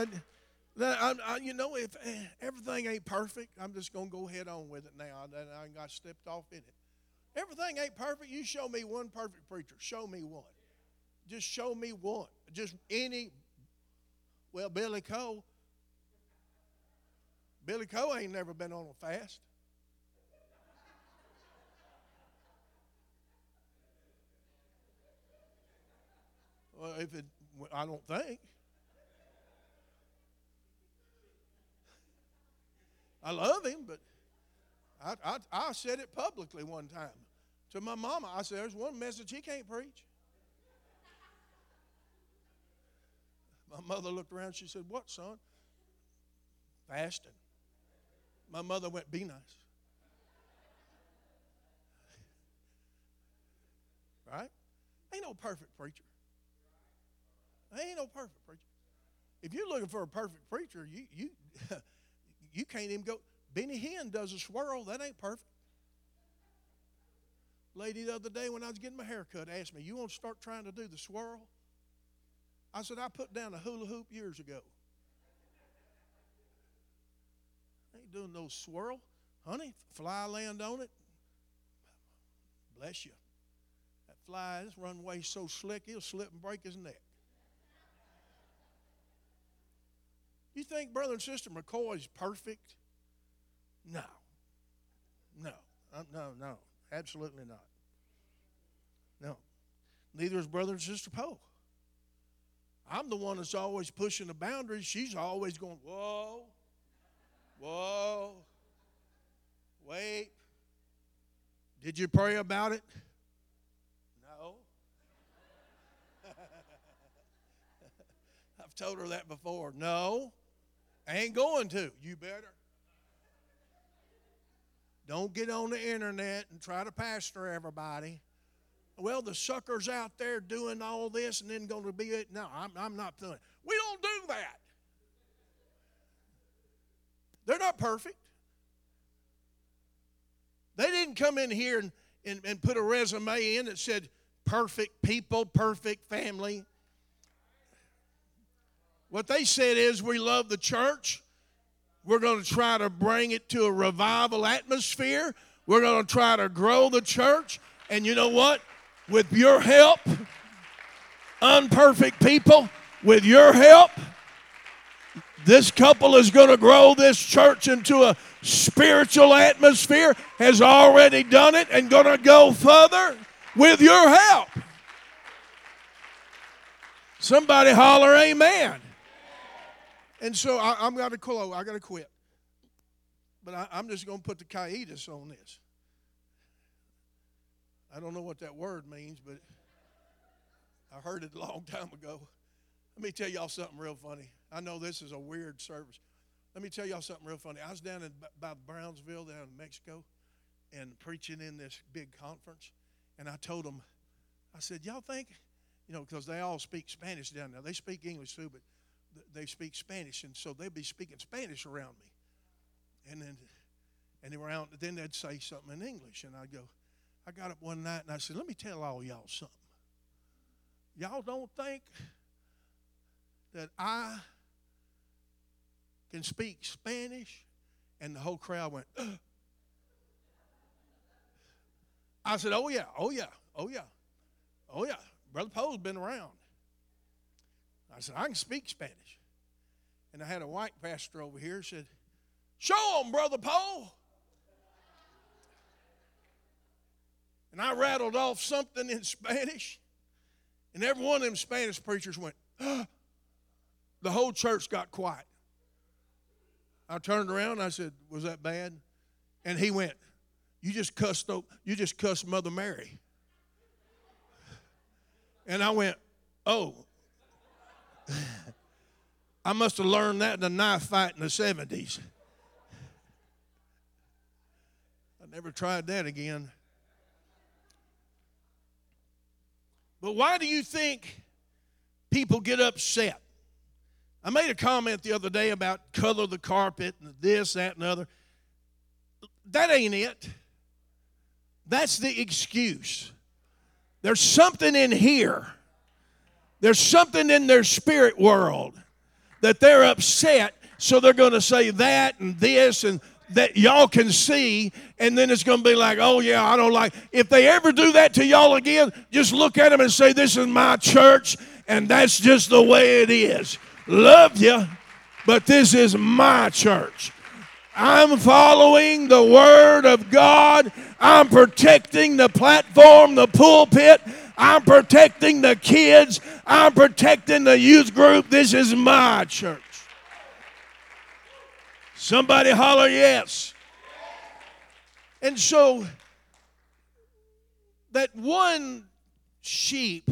If everything ain't perfect, I'm just going to go head on with it now. I got stepped off in it. Everything ain't perfect. You show me one perfect preacher. Show me one. Just show me one. Just any. Well, Billy Cole. Billy Cole ain't never been on a fast. Well, I don't think. I love him, but I said it publicly one time to my mama. I said, there's one message he can't preach. My mother looked around. She said, what, son? Fasting. My mother went, be nice. Right? Ain't no perfect preacher. Ain't no perfect preacher. If you're looking for a perfect preacher, you can't even go. Benny Hinn does a swirl. That ain't perfect. Lady the other day when I was getting my hair cut asked me, you want to start trying to do the swirl? I said, I put down a hula hoop years ago. I ain't doing no swirl. Honey, fly land on it. Bless you. That fly. This runway's so slick, he'll slip and break his neck. You think Brother and Sister McCoy is perfect? No. No. No. Absolutely not. No. Neither is Brother and Sister Poe. I'm the one that's always pushing the boundaries. She's always going, whoa, whoa, wait. Did you pray about it? No. I've told her that before. No, I ain't going to. You better. Don't get on the internet and try to pastor everybody. Well, the sucker's out there doing all this and then going to be it. No, I'm not doing it. We don't do that. They're not perfect. They didn't come in here and put a resume in that said perfect people, perfect family. What they said is, we love the church. We're going to try to bring it to a revival atmosphere. We're going to try to grow the church. And you know what? With your help, unperfect people, with your help, this couple is going to grow this church into a spiritual atmosphere, has already done it, and going to go further with your help. Somebody holler amen. And so I'm going to close. I got to quit. But I'm just going to put the quietus on this. I don't know what that word means, but I heard it a long time ago. Let me tell y'all something real funny. I know this is a weird service. Let me tell y'all something real funny. I was down by Brownsville, down in Mexico, and preaching in this big conference. And I told them, I said, y'all think, because they all speak Spanish down there. They speak English too, but they speak Spanish, and so they'd be speaking Spanish around me. And then they'd say something in English, and I'd go, I got up one night and I said, let me tell all y'all something. Y'all don't think that I can speak Spanish? And the whole crowd went, ugh. I said, oh yeah. Brother Poe's been around. I said, I can speak Spanish. And I had a white pastor over here said, show them, Brother Poe. And I rattled off something in Spanish, and every one of them Spanish preachers went, the whole church got quiet. I turned around and I said, was that bad? And he went, you just cussed Mother Mary. And I went, oh. I must have learned that in a knife fight in the 70s. I never tried that again. But why do you think people get upset? I made a comment the other day about color the carpet and this, that, and the other. That ain't it. That's the excuse. There's something in here. There's something in their spirit world that they're upset, so they're going to say that and this and that y'all can see, and then it's going to be like, oh yeah, I don't like. If they ever do that to y'all again, just look at them and say, this is my church, and that's just the way it is. Love you, but this is my church. I'm following the Word of God. I'm protecting the platform, the pulpit. I'm protecting the kids. I'm protecting the youth group. This is my church. Somebody holler yes. And so that one sheep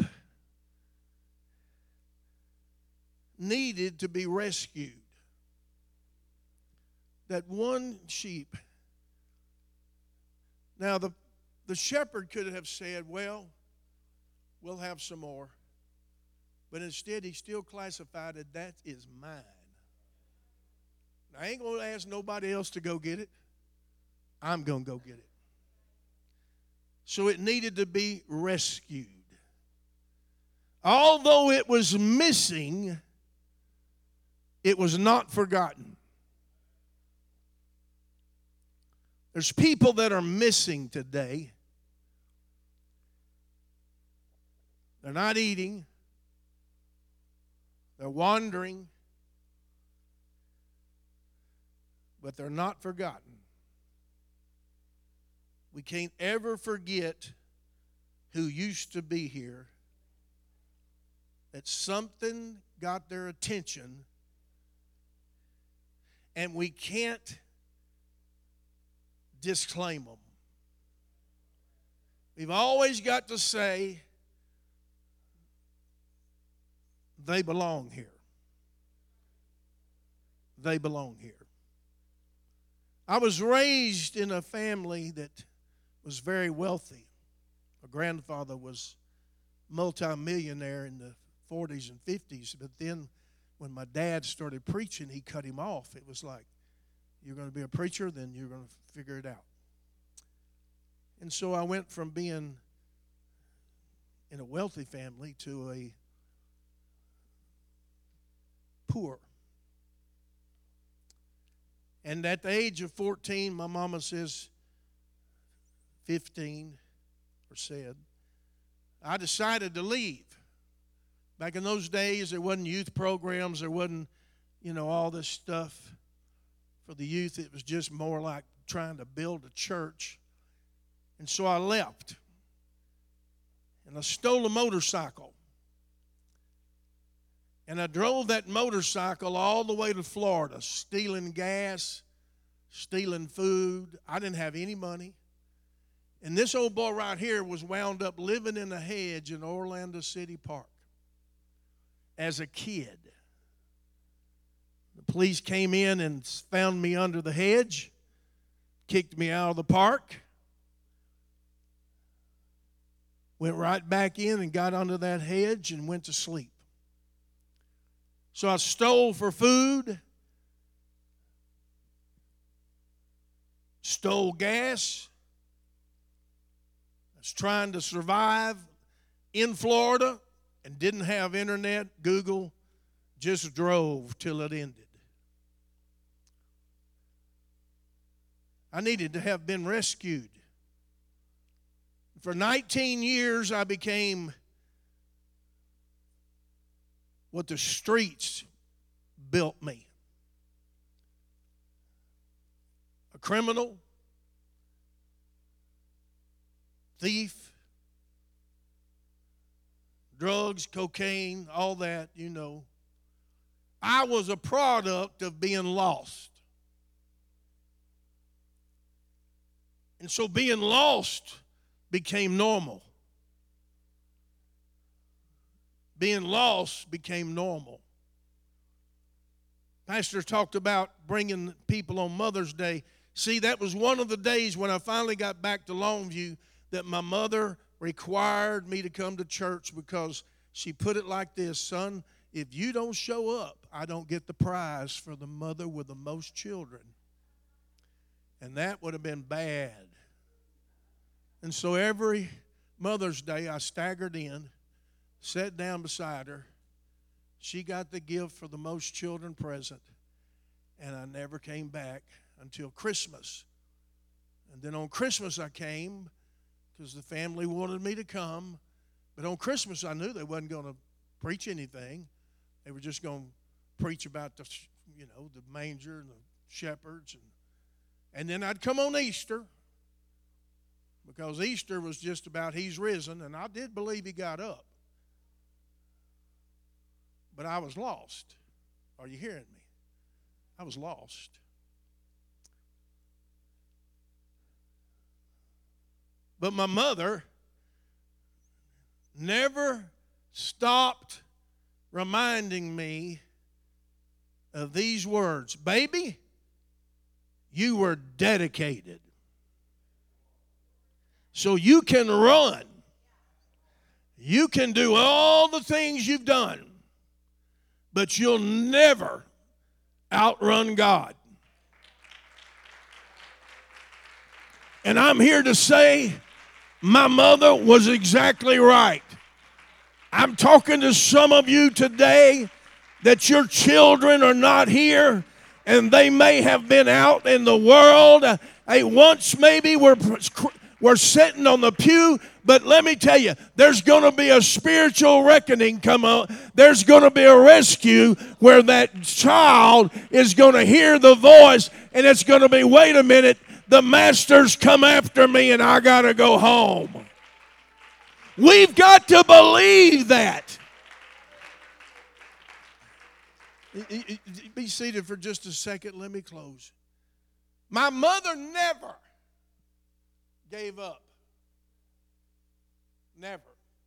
needed to be rescued. That one sheep. Now the shepherd could have said, well, we'll have some more. But instead he still classified it, that is mine. I ain't going to ask nobody else to go get it. I'm going to go get it. So it needed to be rescued. Although it was missing, it was not forgotten. There's people that are missing today. They're not eating. They're wandering. But they're not forgotten. We can't ever forget who used to be here. That something got their attention. And we can't disclaim them. We've always got to say, they belong here. They belong here. I was raised in a family that was very wealthy. My grandfather was multimillionaire in the 40s and 50s, but then when my dad started preaching, he cut him off. It was like, you're going to be a preacher, then you're going to figure it out. And so I went from being in a wealthy family to a poor. And at the age of 14, my mama says, 15, or said, I decided to leave. Back in those days, there wasn't youth programs. There wasn't, all this stuff for the youth. It was just more like trying to build a church. And so I left. And I stole a motorcycle. And I drove that motorcycle all the way to Florida, stealing gas, stealing food. I didn't have any money. And this old boy right here was wound up living in a hedge in Orlando City Park as a kid. The police came in and found me under the hedge, kicked me out of the park, went right back in and got under that hedge and went to sleep. So I stole for food, stole gas. I was trying to survive in Florida and didn't have internet, Google, just drove till it ended. I needed to have been rescued. For 19 years, I became what the streets built me. A criminal, thief, drugs, cocaine, all that, I was a product of being lost. And so being lost became normal. Being lost became normal. Pastor talked about bringing people on Mother's Day. See, that was one of the days when I finally got back to Longview that my mother required me to come to church, because she put it like this: son, if you don't show up, I don't get the prize for the mother with the most children. And that would have been bad. And so every Mother's Day I staggered in, sat down beside her. She got the gift for the most children present, and I never came back until Christmas. And then on Christmas I came because the family wanted me to come. But on Christmas I knew they wasn't going to preach anything. They were just going to preach about the manger and the shepherds. And then I'd come on Easter, because Easter was just about He's risen, and I did believe He got up. But I was lost. Are you hearing me? I was lost. But my mother never stopped reminding me of these words: baby, you were dedicated. So you can run. You can do all the things you've done, but you'll never outrun God. And I'm here to say my mother was exactly right. I'm talking to some of you today that your children are not here, and they may have been out in the world. Once maybe were sitting on the pew. But let me tell you, there's going to be a spiritual reckoning come on. There's going to be a rescue where that child is going to hear the voice, and it's going to be, wait a minute, the master's come after me and I got to go home. We've got to believe that. Be seated for just a second. Let me close. My mother never gave up. Never.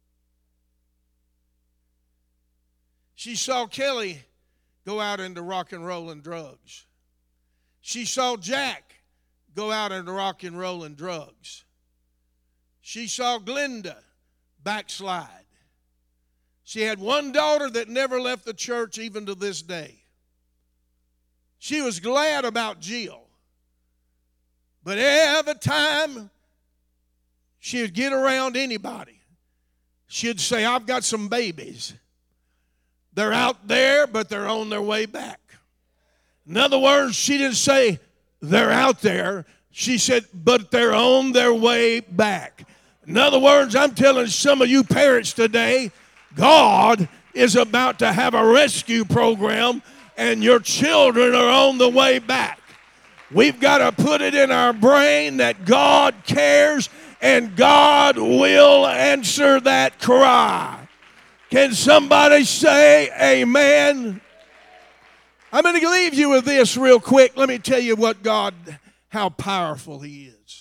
She saw Kelly go out into rock and roll and drugs. She saw Jack go out into rock and roll and drugs. She saw Glenda backslide. She had one daughter that never left the church even to this day. She was glad about Jill. But every time she would get around anybody, she'd say, I've got some babies. They're out there, but they're on their way back. In other words, she didn't say they're out there. She said, but they're on their way back. In other words, I'm telling some of you parents today, God is about to have a rescue program, and your children are on the way back. We've got to put it in our brain that God cares and God will answer that cry. Can somebody say amen? I'm going to leave you with this real quick. Let me tell you what God, how powerful He is.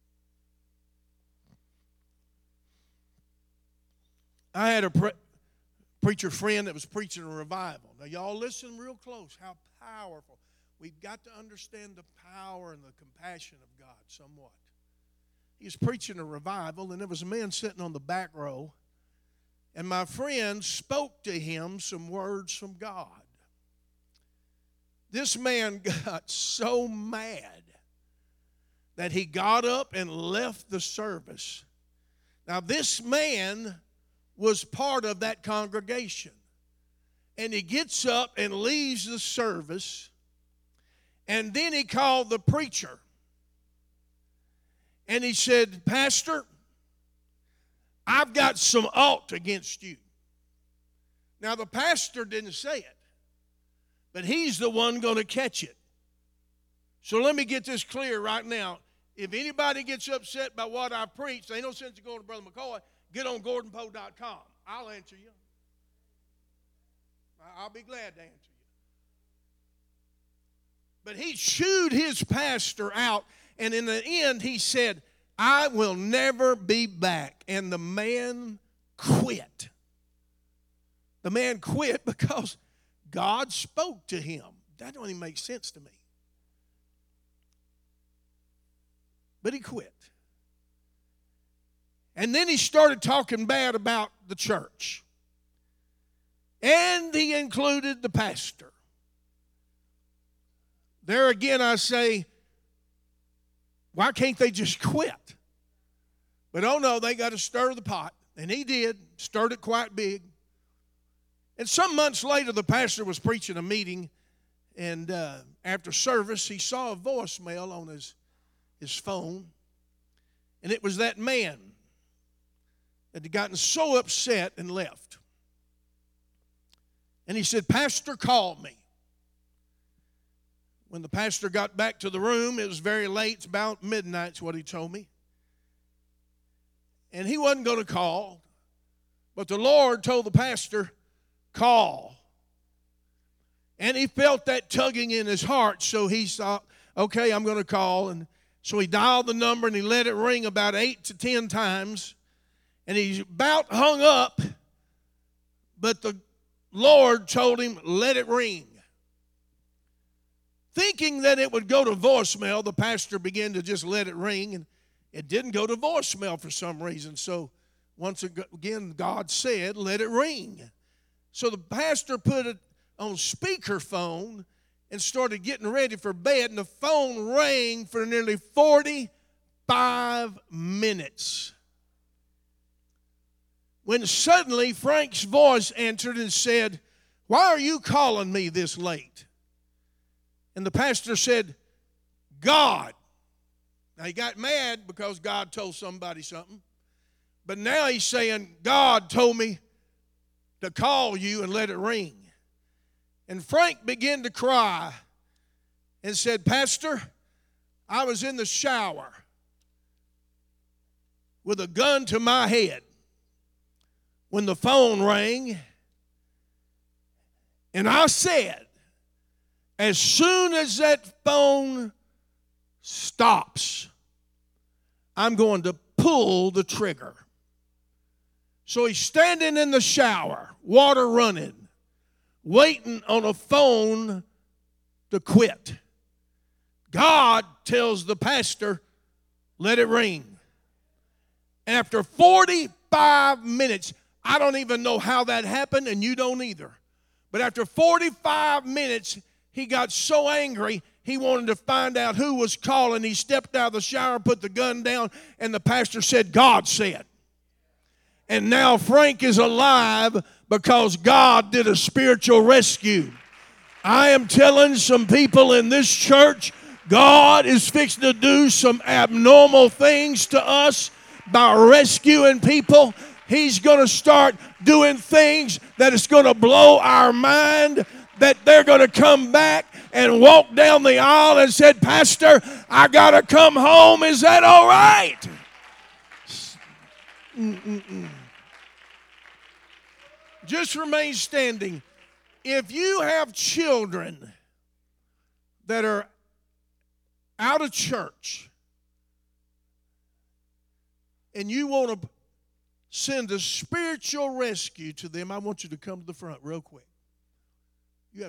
I had a preacher friend that was preaching a revival. Now, y'all listen real close. How powerful. We've got to understand the power and the compassion of God somewhat. He was preaching a revival, and there was a man sitting on the back row, and my friend spoke to him some words from God. This man got so mad that he got up and left the service. Now, this man was part of that congregation. And he gets up and leaves the service. And then he called the preacher. And he said, Pastor, I've got some ought against you. Now, the pastor didn't say it, but he's the one going to catch it. So let me get this clear right now. If anybody gets upset by what I preach, there ain't no sense in going to Brother McCoy. Get on GordonPoe.com. I'll answer you. I'll be glad to answer you. But he chewed his pastor out, and in the end he said, I will never be back. And the man quit. The man quit because God spoke to him. That don't even make sense to me. But he quit. And then he started talking bad about the church. And he included the pastor. There again I say, why can't they just quit? But oh no, they got to stir the pot. And he did, stirred it quite big. And some months later, the pastor was preaching a meeting. And after service, he saw a voicemail on his phone. And it was that man that had gotten so upset and left. And he said, Pastor called me. When the pastor got back to the room, it was very late. It's about midnight, is what he told me. And he wasn't going to call. But the Lord told the pastor, call. And he felt that tugging in his heart. So he thought, okay, I'm going to call. And so he dialed the number and he let it ring about 8 to 10 times. And he about hung up, but the Lord told him, let it ring. Thinking that it would go to voicemail, the pastor began to just let it ring, and it didn't go to voicemail for some reason. So once again, God said, let it ring. So the pastor put it on speakerphone and started getting ready for bed, and the phone rang for nearly 45 minutes. When suddenly Frank's voice answered and said, why are you calling me this late? And the pastor said, God. Now, he got mad because God told somebody something. But now he's saying, God told me to call you and let it ring. And Frank began to cry and said, Pastor, I was in the shower with a gun to my head when the phone rang. And I said, as soon as that phone stops, I'm going to pull the trigger. So he's standing in the shower, water running, waiting on a phone to quit. God tells the pastor, let it ring. After 45 minutes, I don't even know how that happened, and you don't either. But after 45 minutes, he got so angry, he wanted to find out who was calling. He stepped out of the shower, put the gun down, and the pastor said, God said. And now Frank is alive because God did a spiritual rescue. I am telling some people in this church, God is fixing to do some abnormal things to us by rescuing people. He's going to start doing things that is going to blow our mind, that they're going to come back and walk down the aisle and said, Pastor, I got to come home. Is that all right? Just remain standing. If you have children that are out of church and you want to send a spiritual rescue to them, I want you to come to the front real quick.